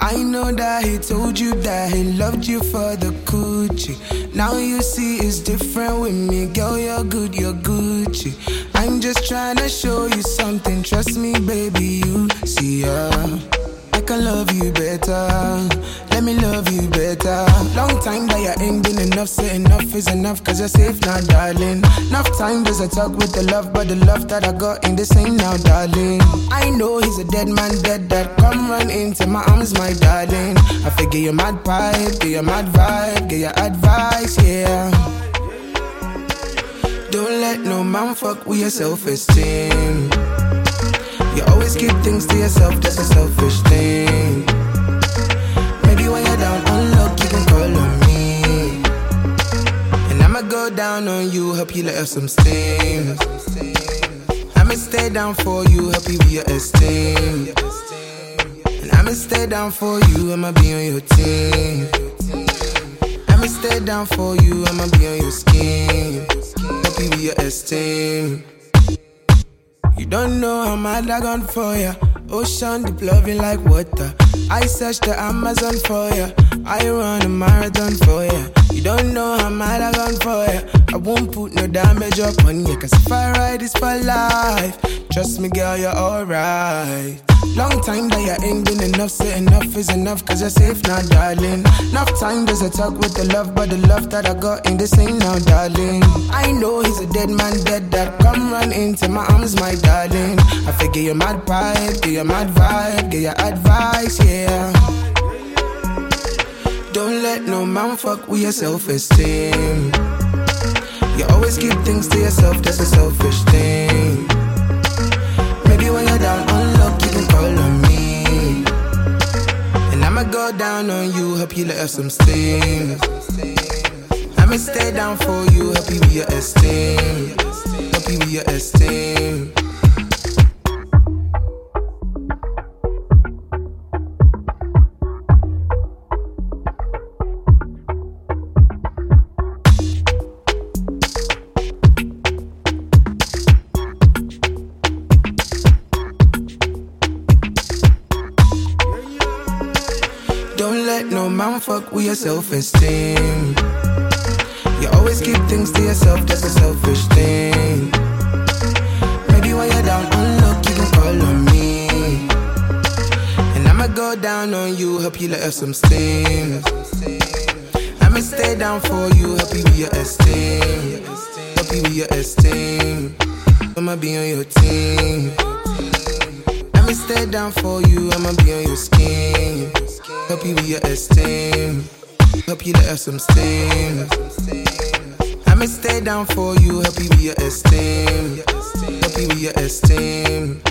I know that he told you that he loved you for the coochie. Now you see it's different with me, girl, you're good, you're Gucci. I'm just trying to show you something, trust me, baby, you see, I can love you better, let me love you better. Long time that you ain't been enough, say enough is enough, cause you're safe now, darling. Enough time there's a talk with the love, but the love that I got ain't the same now, darling. I know he's a dead man, dead that come run into my arms, my darling. I figure you mad pipe, get your mad vibe, get your advice, yeah. Don't let no man fuck with your self-esteem. You always keep things to yourself, that's a selfish thing. Maybe when you're down on luck, you can call on me. And I'ma go down on you, help you let off some steam. I'ma stay down for you, help you with your esteem. And I'ma stay down for you, I'ma be on your team. I'ma stay down for you, I'ma be on your scheme. Help you with your esteem. You don't know how mad I gone for ya. Ocean deep loving like water. I search the Amazon for ya. I run a marathon for ya. You don't know how mad I gone for ya. I won't put no damage up on ya, cause if I ride it's for life. Trust me girl, you're alright. Long time that you ain't been enough, say enough is enough, cause you're safe now, darling. Enough time there's a talk with the love, but the love that I got ain't the same now, darling. I know he's a dead man, dead that come run into my arms, my darling. I figure you mad pipe, get your mad vibe, get your advice, yeah. Don't let no man fuck with your self-esteem. You always keep things to yourself, that's a selfish thing. Maybe when you're down on luck, you can call on me. And I'ma go down on you, help you let off some steam. I'ma stay down for you, help you with your esteem. Help you with your esteem. Don't let no man fuck with your self-esteem. You always keep things to yourself, that's a selfish thing. Maybe when you're down on luck, you can call on me. And I'ma go down on you, help you let off some steam. I'ma stay down for you, help you with your esteem. Help you with your esteem. I'ma be on your team. I'ma stay down for you, I'ma be on your scheme. Help you with your esteem. Help you let off some steam. I'ma stay down for you, help you with your esteem. Help you with your esteem.